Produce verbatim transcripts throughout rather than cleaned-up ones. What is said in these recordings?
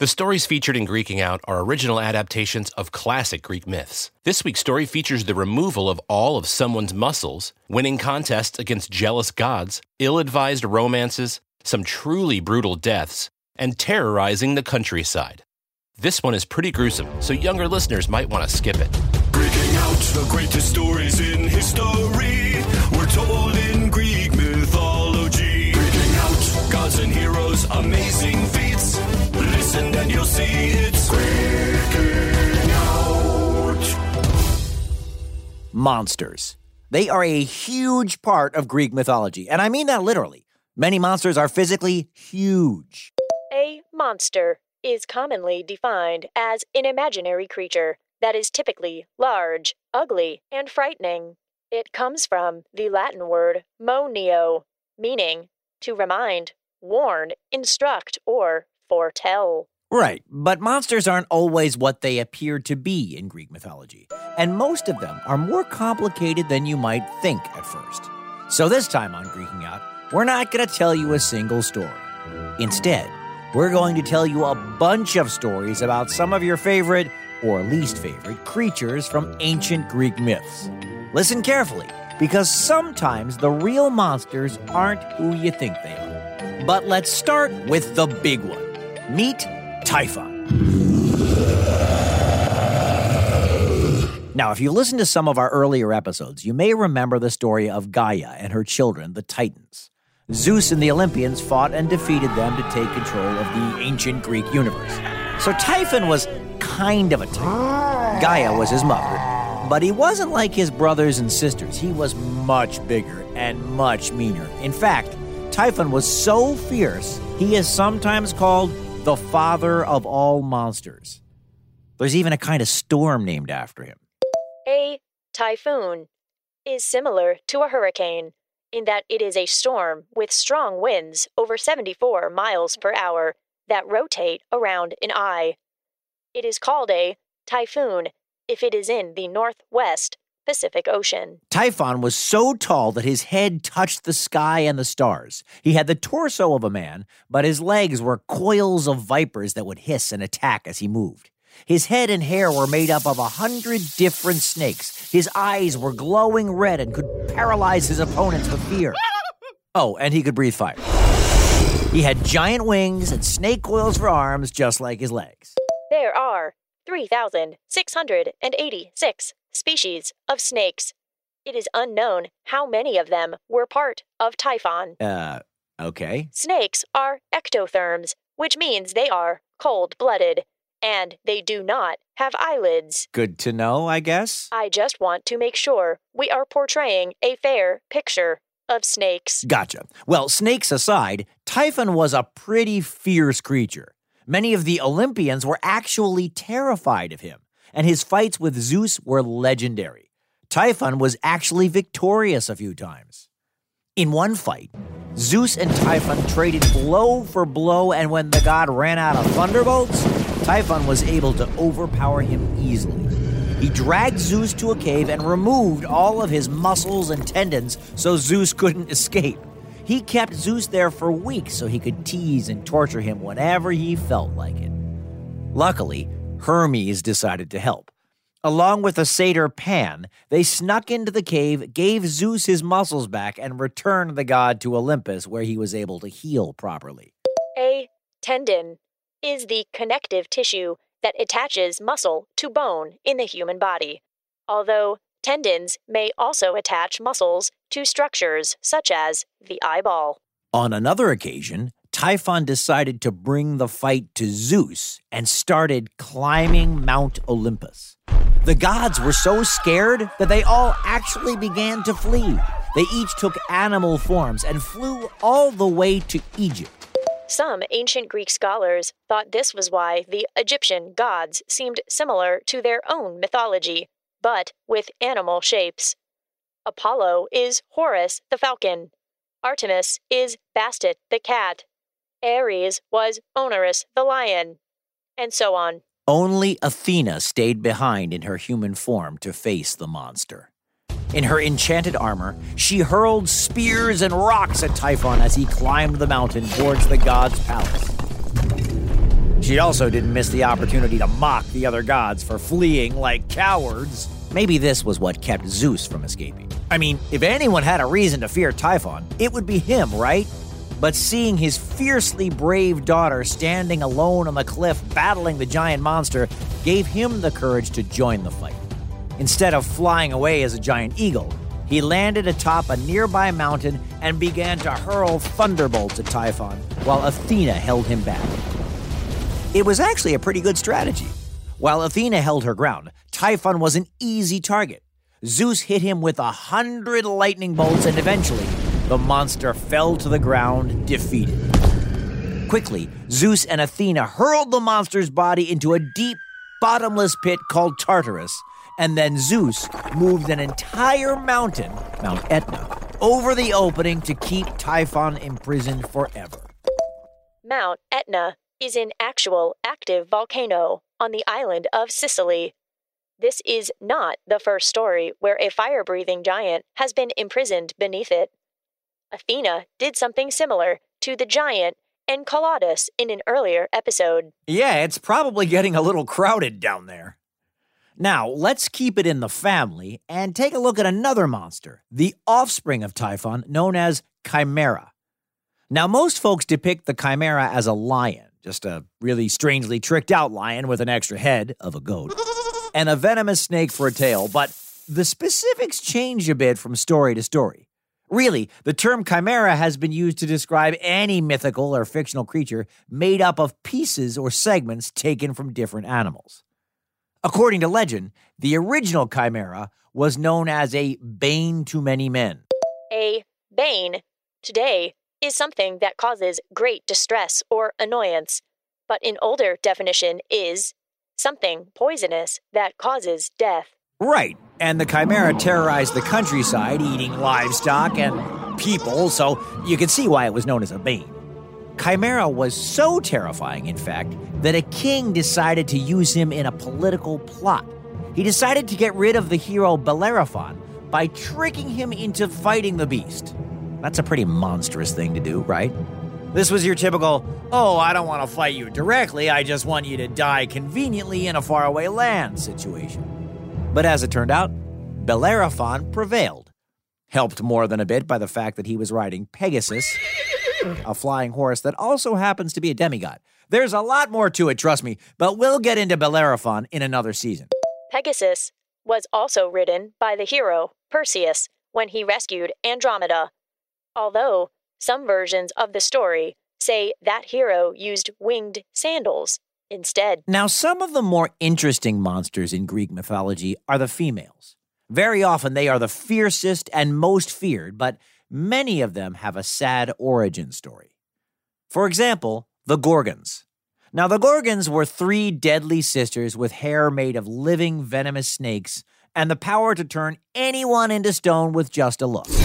The stories featured in Greeking Out are original adaptations of classic Greek myths. This week's story features the removal of all of someone's muscles, winning contests against jealous gods, ill-advised romances, some truly brutal deaths, and terrorizing the countryside. This one is pretty gruesome, so younger listeners might want to skip it. Breaking out the greatest stories in history, we're told in Greek mythology. Breaking out gods and heroes, amazing feats. Listen and you'll see it's Breaking Out. Monsters. They are a huge part of Greek mythology, and I mean that literally. Many monsters are physically huge. A monster is commonly defined as an imaginary creature that is typically large, ugly, and frightening. It comes from the Latin word monio, meaning to remind, warn, instruct, or foretell. Right, but monsters aren't always what they appear to be in Greek mythology, and most of them are more complicated than you might think at first. So this time on Greeking Out, we're not going to tell you a single story. Instead, we're going to tell you a bunch of stories about some of your favorite, or least favorite, creatures from ancient Greek myths. Listen carefully, because sometimes the real monsters aren't who you think they are. But let's start with the big one. Meet Typhon. Now, if you listen to some of our earlier episodes, you may remember the story of Gaia and her children, the Titans. Zeus and the Olympians fought and defeated them to take control of the ancient Greek universe. So Typhon was kind of a titan. Gaia was his mother, but he wasn't like his brothers and sisters. He was much bigger and much meaner. In fact, Typhon was so fierce, he is sometimes called the father of all monsters. There's even a kind of storm named after him. A typhoon is similar to a hurricane in that it is a storm with strong winds over seventy-four miles per hour that rotate around an eye. It is called a typhoon if it is in the northwest Pacific Ocean. Typhon was so tall that his head touched the sky and the stars. He had the torso of a man, but his legs were coils of vipers that would hiss and attack as he moved. His head and hair were made up of a hundred different snakes. His eyes were glowing red and could paralyze his opponents with fear. Oh, and he could breathe fire. He had giant wings and snake coils for arms, just like his legs. There are three thousand six hundred eighty-six species of snakes. It is unknown how many of them were part of Typhon. Uh, okay. Snakes are ectotherms, which means they are cold-blooded, and they do not have eyelids. Good to know, I guess. I just want to make sure we are portraying a fair picture of snakes. Gotcha. Well, snakes aside, Typhon was a pretty fierce creature. Many of the Olympians were actually terrified of him, and his fights with Zeus were legendary. Typhon was actually victorious a few times. In one fight, Zeus and Typhon traded blow for blow, and when the god ran out of thunderbolts, Typhon was able to overpower him easily. He dragged Zeus to a cave and removed all of his muscles and tendons so Zeus couldn't escape. He kept Zeus there for weeks so he could tease and torture him whenever he felt like it. Luckily, Hermes decided to help. Along with the satyr Pan, they snuck into the cave, gave Zeus his muscles back, and returned the god to Olympus, where he was able to heal properly. A tendon is the connective tissue that attaches muscle to bone in the human body, although tendons may also attach muscles to structures such as the eyeball. On another occasion, Typhon decided to bring the fight to Zeus and started climbing Mount Olympus. The gods were so scared that they all actually began to flee. They each took animal forms and flew all the way to Egypt. Some ancient Greek scholars thought this was why the Egyptian gods seemed similar to their own mythology, but with animal shapes. Apollo is Horus the falcon. Artemis is Bastet the cat. Ares was Onorus the lion. And so on. Only Athena stayed behind in her human form to face the monster. In her enchanted armor, she hurled spears and rocks at Typhon as he climbed the mountain towards the god's palace. She also didn't miss the opportunity to mock the other gods for fleeing like cowards. Maybe this was what kept Zeus from escaping. I mean, if anyone had a reason to fear Typhon, it would be him, right? But seeing his fiercely brave daughter standing alone on the cliff battling the giant monster gave him the courage to join the fight. Instead of flying away as a giant eagle, he landed atop a nearby mountain and began to hurl thunderbolts at Typhon while Athena held him back. It was actually a pretty good strategy. While Athena held her ground, Typhon was an easy target. Zeus hit him with a hundred lightning bolts, and eventually, the monster fell to the ground, defeated. Quickly, Zeus and Athena hurled the monster's body into a deep, bottomless pit called Tartarus, and then Zeus moved an entire mountain, Mount Etna, over the opening to keep Typhon imprisoned forever. Mount Etna is an actual active volcano on the island of Sicily. This is not the first story where a fire-breathing giant has been imprisoned beneath it. Athena did something similar to the giant Enceladus in an earlier episode. Yeah, it's probably getting a little crowded down there. Now, let's keep it in the family and take a look at another monster, the offspring of Typhon, known as Chimera. Now, most folks depict the Chimera as a lion, just a really strangely tricked out lion with an extra head of a goat, and a venomous snake for a tail, but the specifics change a bit from story to story. Really, the term chimera has been used to describe any mythical or fictional creature made up of pieces or segments taken from different animals. According to legend, the original chimera was known as a bane to many men. A bane, today, is something that causes great distress or annoyance, but an older definition is something poisonous that causes death. Right, and the chimera terrorized the countryside, eating livestock and people, so you can see why it was known as a bane. Chimera was so terrifying, in fact, that a king decided to use him in a political plot. He decided to get rid of the hero Bellerophon by tricking him into fighting the beast. That's a pretty monstrous thing to do, right? This was your typical, oh, I don't want to fight you directly, I just want you to die conveniently in a faraway land situation. But as it turned out, Bellerophon prevailed, helped more than a bit by the fact that he was riding Pegasus, a flying horse that also happens to be a demigod. There's a lot more to it, trust me, but we'll get into Bellerophon in another season. Pegasus was also ridden by the hero Perseus when he rescued Andromeda, although some versions of the story say that hero used winged sandals instead. Now, some of the more interesting monsters in Greek mythology are the females. Very often they are the fiercest and most feared, but many of them have a sad origin story. For example, the Gorgons. Now, the Gorgons were three deadly sisters with hair made of living venomous snakes and the power to turn anyone into stone with just a look.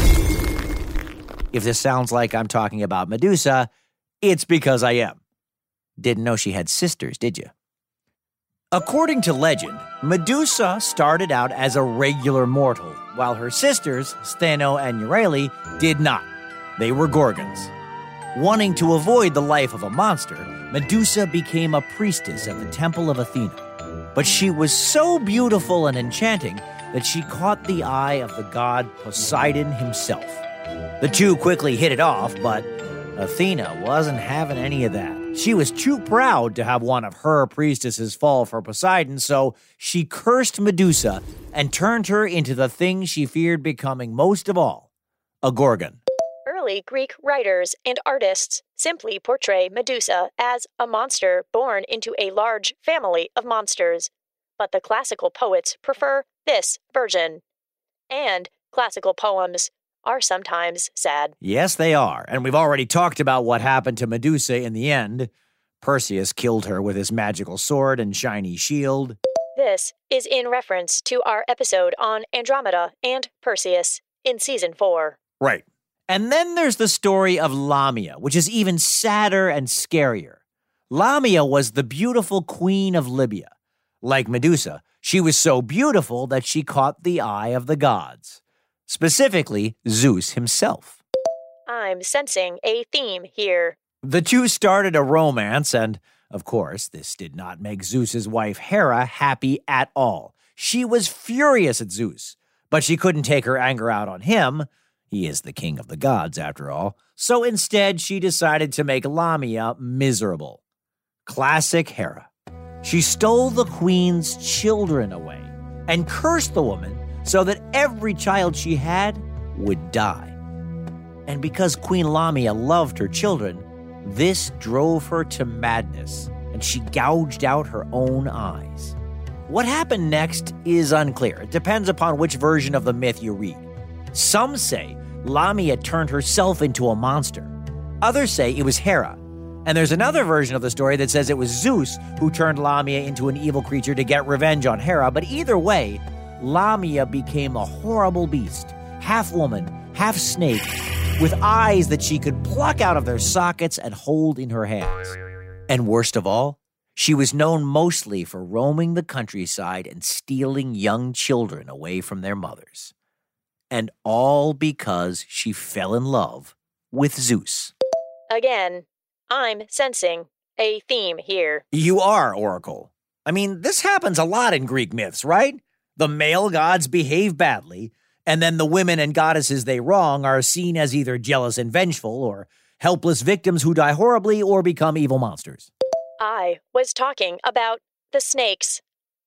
If this sounds like I'm talking about Medusa, it's because I am. Didn't know she had sisters, did you? According to legend, Medusa started out as a regular mortal, while her sisters, Stheno and Euryale, did not. They were Gorgons. Wanting to avoid the life of a monster, Medusa became a priestess at the Temple of Athena. But she was so beautiful and enchanting that she caught the eye of the god Poseidon himself. The two quickly hit it off, but Athena wasn't having any of that. She was too proud to have one of her priestesses fall for Poseidon, so she cursed Medusa and turned her into the thing she feared becoming most of all, a Gorgon. Early Greek writers and artists simply portray Medusa as a monster born into a large family of monsters, but the classical poets prefer this version. And classical poems are sometimes sad. Yes, they are, and we've already talked about what happened to Medusa in the end. Perseus killed her with his magical sword and shiny shield. This is in reference to our episode on Andromeda and Perseus in Season four. Right. And then there's the story of Lamia, which is even sadder and scarier. Lamia was the beautiful queen of Libya. Like Medusa, she was so beautiful that she caught the eye of the gods. Specifically, Zeus himself. I'm sensing a theme here. The two started a romance, and Of course, this did not make Zeus's wife Hera happy at all. She was furious at Zeus, but she couldn't take her anger out on him. He is the king of the gods, after all. So instead, she decided to make Lamia miserable. Classic Hera. She stole the queen's children away and cursed the woman so that every child she had would die. And because Queen Lamia loved her children, this drove her to madness, and she gouged out her own eyes. What happened next is unclear. It depends upon which version of the myth you read. Some say Lamia turned herself into a monster. Others say it was Hera. And there's another version of the story that says it was Zeus who turned Lamia into an evil creature to get revenge on Hera. But either way, Lamia became a horrible beast, half woman, half snake, with eyes that she could pluck out of their sockets and hold in her hands. And worst of all, she was known mostly for roaming the countryside and stealing young children away from their mothers. And all because she fell in love with Zeus. Again, I'm sensing a theme here. You are, Oracle. I mean, this happens a lot in Greek myths, right? The male gods behave badly, and then the women and goddesses they wrong are seen as either jealous and vengeful or helpless victims who die horribly or become evil monsters. I was talking about the snakes.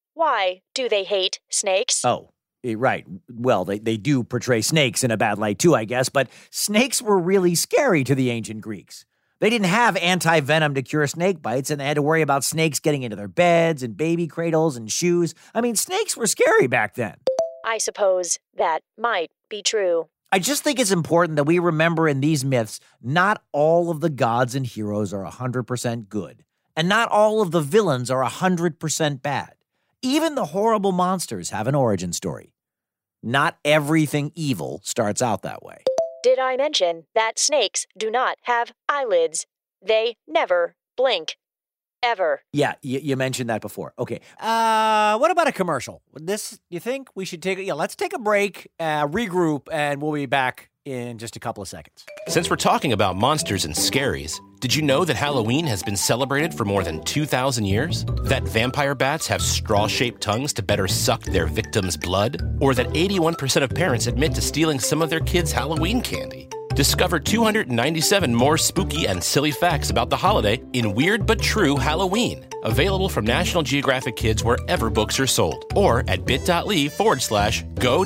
Why do they hate snakes? Oh, right. Well, they, they do portray snakes in a bad light too, I guess, but snakes were really scary to the ancient Greeks. They didn't have anti-venom to cure snake bites, and they had to worry about snakes getting into their beds and baby cradles and shoes. I mean, snakes were scary back then. I suppose that might be true. I just think it's important that we remember in these myths, not all of the gods and heroes are one hundred percent good, and not all of the villains are one hundred percent bad. Even the horrible monsters have an origin story. Not everything evil starts out that way. Did I mention that snakes do not have eyelids? They never blink. Ever. Yeah, you, you mentioned that before. Okay. Uh, what about a commercial? This, you think we should take, yeah, let's take a break, uh, regroup, and we'll be back in just a couple of seconds. Since we're talking about monsters and scaries, did you know that Halloween has been celebrated for more than two thousand years? That vampire bats have straw-shaped tongues to better suck their victims' blood? Or that eighty-one percent of parents admit to stealing some of their kids' Halloween candy? Discover two hundred ninety-seven more spooky and silly facts about the holiday in Weird But True Halloween. Available from National Geographic Kids wherever books are sold. Or at bit.ly forward slash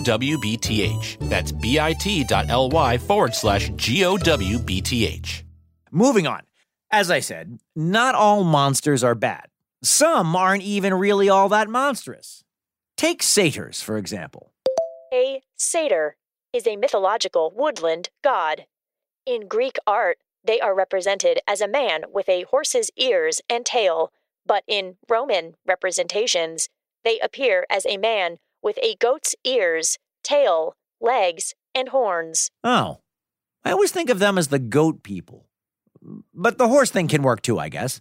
GoWBTH. That's bit.ly forward slash G-O-W-B-T-H. Moving on. As I said, not all monsters are bad. Some aren't even really all that monstrous. Take satyrs, for example. A satyr is a mythological woodland god. In Greek art, they are represented as a man with a horse's ears and tail, but in Roman representations, they appear as a man with a goat's ears, tail, legs, and horns. Oh, I always think of them as the goat people. But the horse thing can work too, I guess.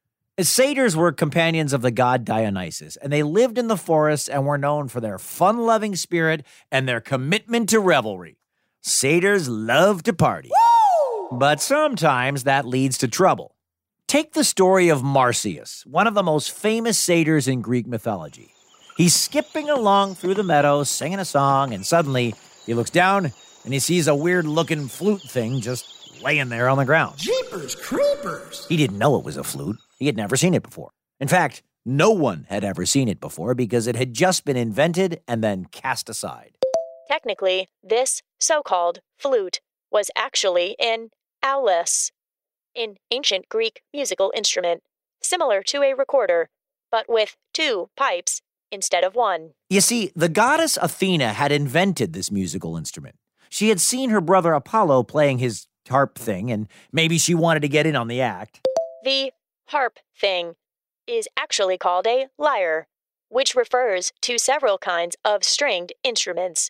Satyrs were companions of the god Dionysus, and they lived in the forests and were known for their fun-loving spirit and their commitment to revelry. Satyrs love to party. Woo! But sometimes that leads to trouble. Take the story of Marsyas, one of the most famous satyrs in Greek mythology. He's skipping along through the meadows, singing a song, and suddenly he looks down and he sees a weird-looking flute thing just laying there on the ground. Jeepers creepers! He didn't know it was a flute. He had never seen it before. In fact, no one had ever seen it before because it had just been invented and then cast aside. Technically, this so-called flute was actually an aulos, an ancient Greek musical instrument, similar to a recorder, but with two pipes instead of one. You see, the goddess Athena had invented this musical instrument. She had seen her brother Apollo playing his harp thing, and maybe she wanted to get in on the act. The harp thing is actually called a lyre, which refers to several kinds of stringed instruments.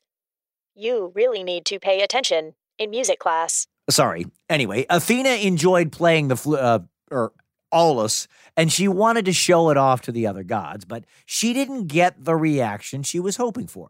You really need to pay attention in music class. Sorry. Anyway, Athena enjoyed playing the flute, uh, or aulos, and she wanted to show it off to the other gods, but she didn't get the reaction she was hoping for.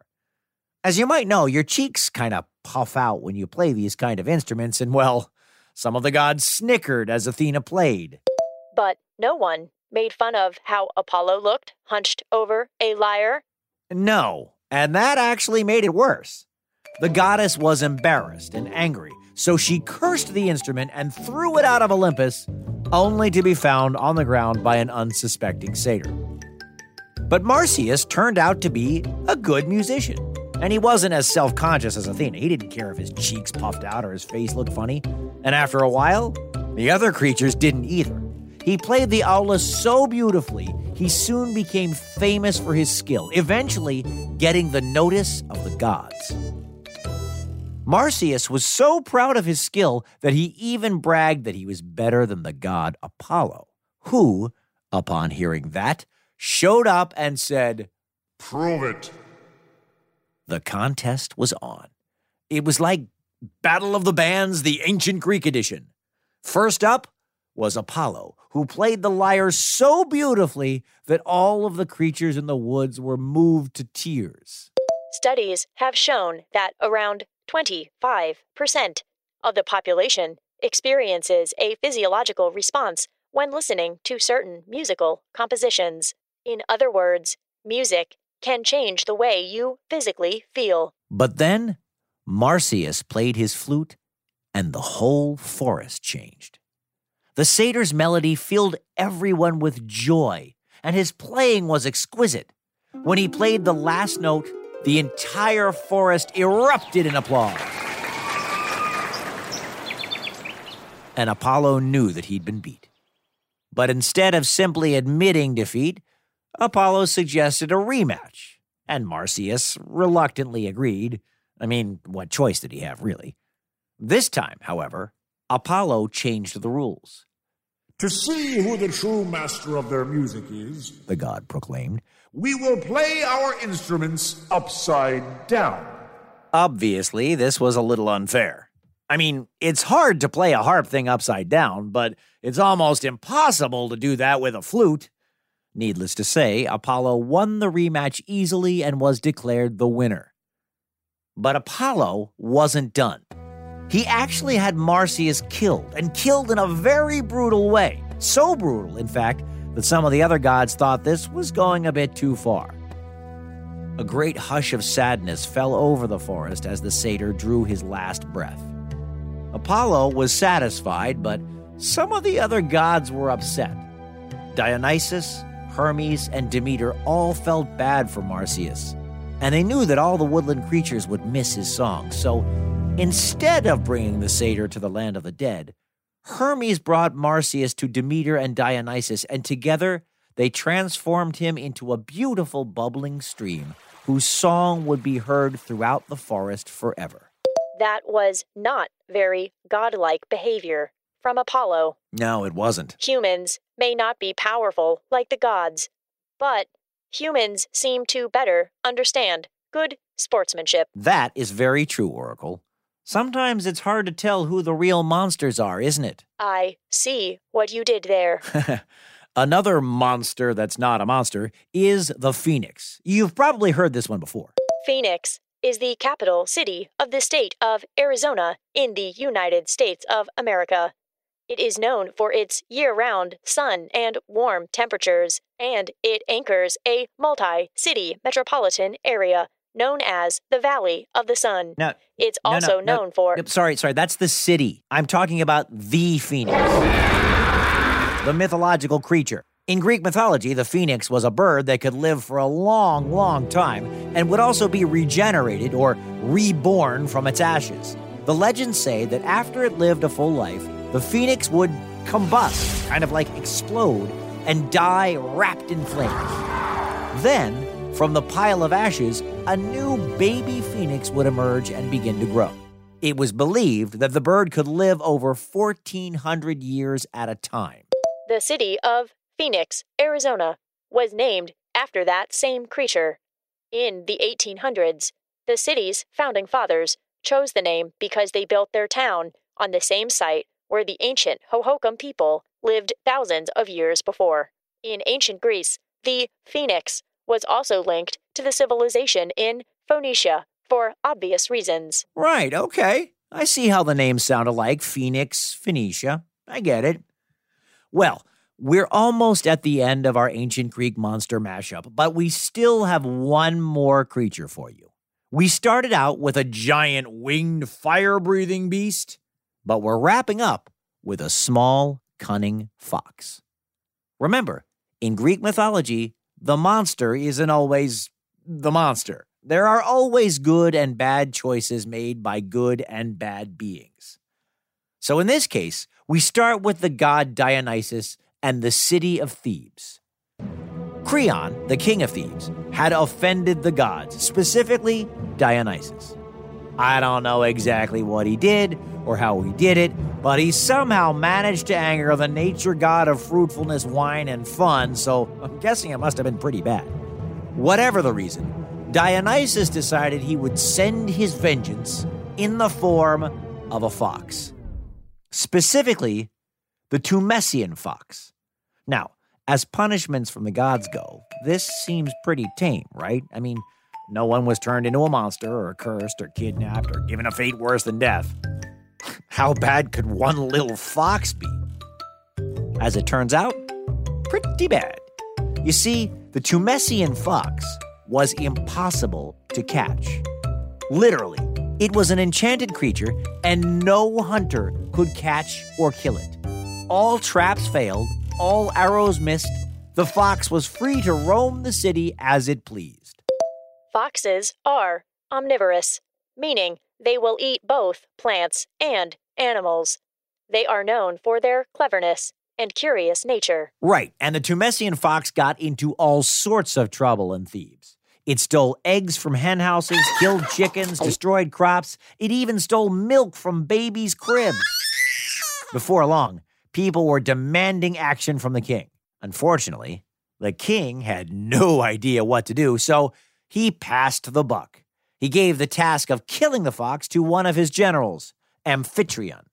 As you might know, your cheeks kind of puff out when you play these kind of instruments, and well, some of the gods snickered as Athena played. But no one made fun of how Apollo looked hunched over a lyre? No, and that actually made it worse. The goddess was embarrassed and angry, so she cursed the instrument and threw it out of Olympus, only to be found on the ground by an unsuspecting satyr. But Marsyas turned out to be a good musician, and he wasn't as self-conscious as Athena. He didn't care if his cheeks puffed out or his face looked funny, and after a while, the other creatures didn't either. He played the aulos so beautifully, he soon became famous for his skill, eventually getting the notice of the gods. Marsyas was so proud of his skill that he even bragged that he was better than the god Apollo, who, upon hearing that, showed up and said, "Prove it." The contest was on. It was like Battle of the Bands, the ancient Greek edition. First up was Apollo, who played the lyre so beautifully that all of the creatures in the woods were moved to tears. Studies have shown that around twenty-five percent of the population experiences a physiological response when listening to certain musical compositions. In other words, music can change the way you physically feel. But then, Marsyas played his flute, and the whole forest changed. The satyr's melody filled everyone with joy, and his playing was exquisite. When he played the last note, the entire forest erupted in applause. And Apollo knew that he'd been beat. But instead of simply admitting defeat, Apollo suggested a rematch, and Marsyas reluctantly agreed. I mean, what choice did he have, really? This time, however, Apollo changed the rules. "To see who the true master of their music is," the god proclaimed, "we will play our instruments upside down." Obviously, this was a little unfair. I mean, it's hard to play a harp thing upside down, but it's almost impossible to do that with a flute. Needless to say, Apollo won the rematch easily and was declared the winner. But Apollo wasn't done. He actually had Marsyas killed, and killed in a very brutal way. So brutal, in fact, that some of the other gods thought this was going a bit too far. A great hush of sadness fell over the forest as the satyr drew his last breath. Apollo was satisfied, but some of the other gods were upset. Dionysus, Hermes, and Demeter all felt bad for Marsyas, and they knew that all the woodland creatures would miss his song, so instead of bringing the satyr to the land of the dead, Hermes brought Marsyas to Demeter and Dionysus, and together they transformed him into a beautiful bubbling stream whose song would be heard throughout the forest forever. That was not very godlike behavior from Apollo. No, it wasn't. Humans may not be powerful like the gods, but humans seem to better understand good sportsmanship. That is very true, Oracle. Sometimes it's hard to tell who the real monsters are, isn't it? I see what you did there. Another monster that's not a monster is the Phoenix. You've probably heard this one before. Phoenix is the capital city of the state of Arizona in the United States of America. It is known for its year-round sun and warm temperatures, and it anchors a multi-city metropolitan area known as the Valley of the Sun. No, it's no, also no, known no, for... No, sorry, sorry, that's the city. I'm talking about the Phoenix, the mythological creature. In Greek mythology, the phoenix was a bird that could live for a long, long time and would also be regenerated or reborn from its ashes. The legends say that after it lived a full life, the phoenix would combust, kind of like explode, and die wrapped in flames. Then, from the pile of ashes, a new baby phoenix would emerge and begin to grow. It was believed that the bird could live over fourteen hundred years at a time. The city of Phoenix, Arizona, was named after that same creature. In the eighteen hundreds, the city's founding fathers chose the name because they built their town on the same site where the ancient Hohokam people lived thousands of years before. In ancient Greece, the Phoenix was also linked to the civilization in Phoenicia for obvious reasons. Right, okay. I see how the names sound alike. Phoenix, Phoenicia. I get it. Well, We're almost at the end of our ancient Greek monster mashup, but we still have one more creature for you. We started out with a giant winged fire-breathing beast, but we're wrapping up with a small, cunning fox. Remember, in Greek mythology, the monster isn't always the monster. There are always good and bad choices made by good and bad beings. So in this case, we start with the god Dionysus and the city of Thebes. Creon, the king of Thebes, had offended the gods, specifically Dionysus. I don't know exactly what he did or how he did it, but he somehow managed to anger the nature god of fruitfulness, wine, and fun, so I'm guessing it must have been pretty bad. Whatever the reason, Dionysus decided he would send his vengeance in the form of a fox. Specifically, the Tumessian fox. Now, as punishments from the gods go, this seems pretty tame, right? I mean, no one was turned into a monster or cursed or kidnapped or given a fate worse than death. How bad could one little fox be? As it turns out, pretty bad. You see, the Tumessian fox was impossible to catch. Literally, it was an enchanted creature, and no hunter could catch or kill it. All traps failed, all arrows missed. The fox was free to roam the city as it pleased. Foxes are omnivorous, meaning they will eat both plants and animals. They are known for their cleverness and curious nature. Right, and the Tumessian fox got into all sorts of trouble in Thebes. It stole eggs from hen houses, killed chickens, destroyed crops. It even stole milk from babies' cribs. Before long, people were demanding action from the king. Unfortunately, the king had no idea what to do, so he passed the buck. He gave the task of killing the fox to one of his generals, Amphitryon.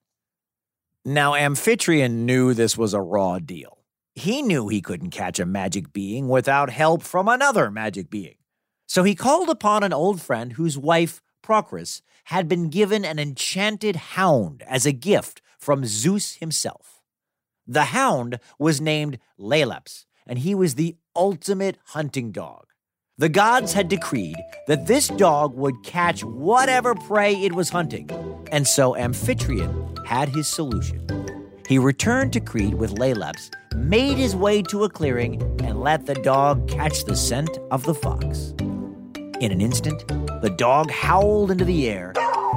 Now, Amphitryon knew this was a raw deal. He knew he couldn't catch a magic being without help from another magic being. So he called upon an old friend whose wife, Procris, had been given an enchanted hound as a gift from Zeus himself. The hound was named Laelaps, and he was the ultimate hunting dog. The gods had decreed that this dog would catch whatever prey it was hunting, and so Amphitryon had his solution. He returned to Crete with Laelaps, made his way to a clearing, and let the dog catch the scent of the fox. In an instant, the dog howled into the air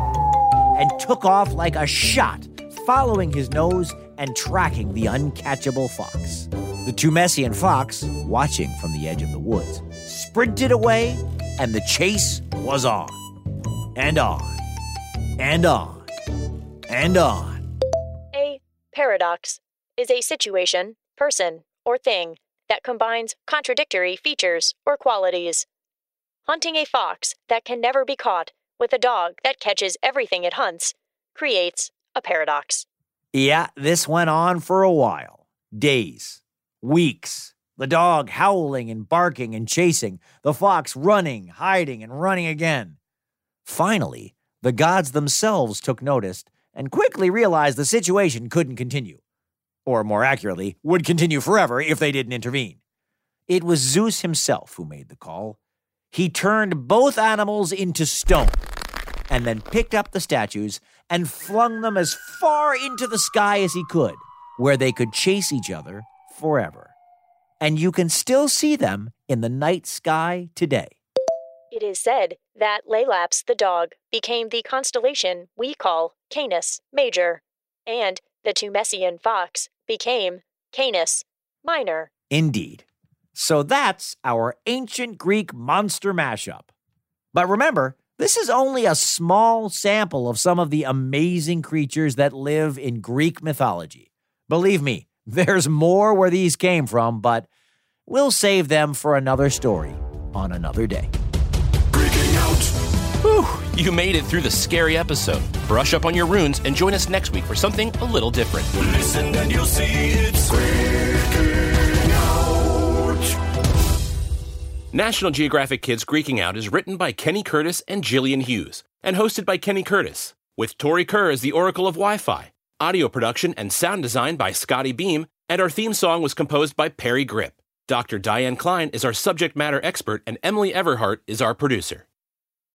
and took off like a shot, following his nose and tracking the uncatchable fox. The Tumessian fox, watching from the edge of the woods, sprinted away, and the chase was on. And on. And on. And on. A paradox is a situation, person, or thing that combines contradictory features or qualities. Hunting a fox that can never be caught with a dog that catches everything it hunts creates a paradox. Yeah, this went on for a while. Days. Weeks. The dog howling and barking and chasing. The fox running, hiding, and running again. Finally, the gods themselves took notice and quickly realized the situation couldn't continue. Or more accurately, would continue forever if they didn't intervene. It was Zeus himself who made the call. He turned both animals into stone and then picked up the statues and flung them as far into the sky as he could, where they could chase each other forever. And you can still see them in the night sky today. It is said that Laelaps the dog became the constellation we call Canis Major, and the Tumessian fox became Canis Minor. Indeed. So that's our ancient Greek monster mashup. But remember, this is only a small sample of some of the amazing creatures that live in Greek mythology. Believe me, there's more where these came from, but we'll save them for another story on another day. Freaking out. Whew, you made it through the scary episode. Brush up on your runes and join us next week for something a little different. Listen and you'll see it's freaking out. National Geographic Kids Greeking Out is written by Kenny Curtis and Jillian Hughes and hosted by Kenny Curtis, with Tori Kerr as the Oracle of Wi-Fi, audio production and sound design by Scotty Beam, And our theme song was composed by Perry Grip. Doctor Diane Klein is our subject matter expert, and Emily Everhart is our producer.